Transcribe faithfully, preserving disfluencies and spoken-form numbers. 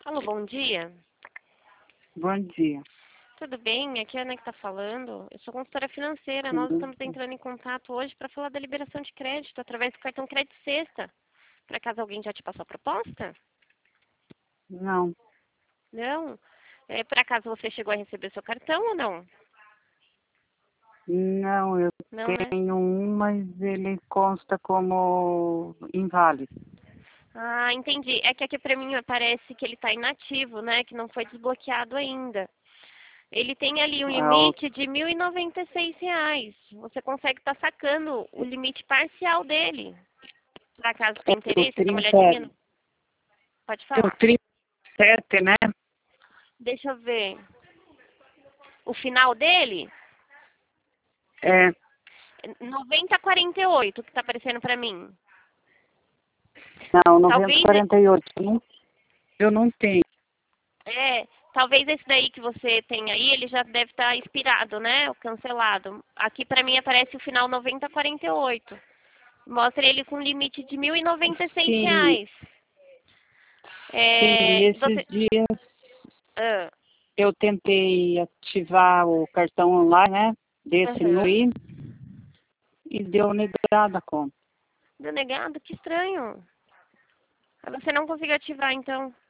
Alô, bom dia. Bom dia. Tudo bem? Aqui é a Ana que está falando. Eu sou consultora financeira. Nós Tudo? estamos entrando em contato hoje para falar da liberação de crédito através do cartão Crédito Sexta. Por acaso alguém já te passou a proposta? Não, Não? É, por acaso você chegou a receber seu cartão ou não? não, eu Não, né? tenho um, mas ele consta como inválido. Ah, entendi. É que aqui para mim parece que ele está inativo, né? Que não foi desbloqueado ainda. Ele tem ali um É o, limite de mil e noventa e seis reais. Você consegue estar sacando o limite parcial dele. Por acaso tem o interesse? Dá uma trinta, olhadinha? No... Pode é o falar. trinta e sete, né? Deixa eu ver. O final dele? É, noventa a quarenta e oito, que tá aparecendo pra mim. não, Talvez, novecentos e quarenta e oito. Eu não, eu não tenho. é, talvez esse daí que você tem aí, ele já deve estar expirado, né? O cancelado. Aqui pra mim aparece o final noventa a quarenta e oito. Mostra ele com limite de mil e noventa e seis Sim, reais. sim, É, esses você... dias Ah, eu tentei ativar o cartão online, né? Desse aham. Nui e deu negada a conta. Deu negado? Que estranho. Você não conseguiu ativar, então.